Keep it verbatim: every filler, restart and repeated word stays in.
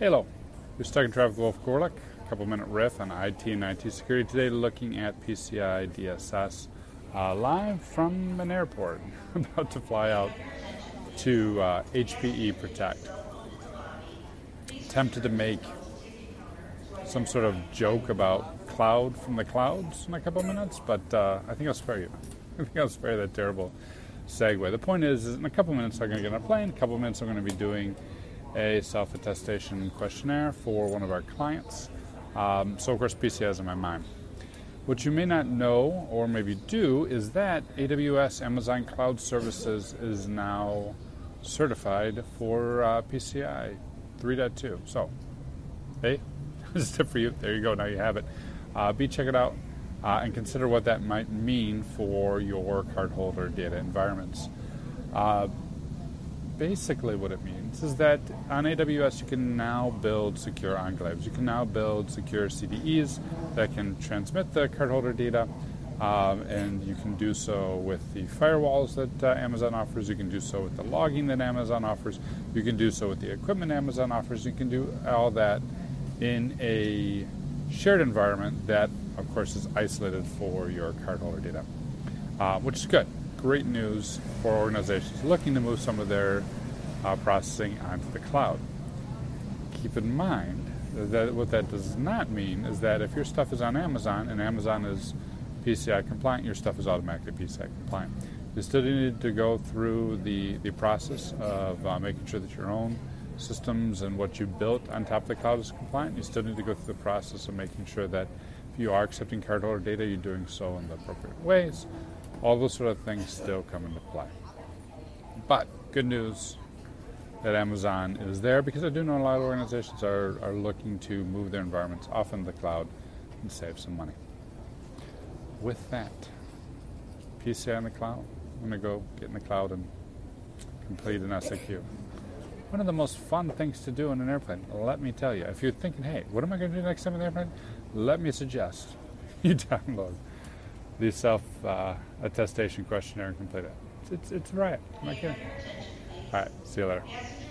Hello, you're stuck in traffic with Wolf Gorlick. A couple minute riff on I T and I T security today, looking at P C I D S S uh, live from an airport, about to fly out to uh, H P E Protect. Tempted to make some sort of joke about cloud from the clouds in a couple minutes, but uh, I think I'll spare you. I think I'll spare that terrible segue. The point is, is in a couple minutes I'm going to get on a plane. A couple minutes I'm going to be doing a self-attestation questionnaire for one of our clients. Um, so, of course, P C I is in my mind. What you may not know, or maybe do, is that A W S, Amazon Cloud Services, is now certified for uh, P C I three point two. So, hey, this is a tip for you. There you go. Now you have it. Uh, be check it out uh, and consider what that might mean for your cardholder data environments. Uh, Basically what it means is that on A W S you can now build secure enclaves. You can now build secure C D Es that can transmit the cardholder data, um, and you can do so with the firewalls that uh, Amazon offers. You can do so with the logging that Amazon offers. You can do so with the equipment Amazon offers. You can do all that in a shared environment that, of course, is isolated for your cardholder data, uh, which is good. Great news for organizations looking to move some of their uh, processing onto the cloud. Keep in mind that what that does not mean is that if your stuff is on Amazon and Amazon is P C I compliant, your stuff is automatically P C I compliant. You still need to go through the, the process of uh, making sure that your own systems and what you built on top of the cloud is compliant. You still need to go through the process of making sure that if you are accepting cardholder data, you're doing so in the appropriate ways. All those sort of things still come into play. But good news that Amazon is there, because I do know a lot of organizations are, are looking to move their environments off into the cloud and save some money. With that, P C I in the cloud, I'm going to go get in the cloud and complete an S A Q. One of the most fun things to do in an airplane, let me tell you. If you're thinking, hey, what am I going to do next time in the airplane? Let me suggest you download the self-attestation uh, questionnaire and complete it. It's, it's, it's right. I'm not kidding. All right. See you later.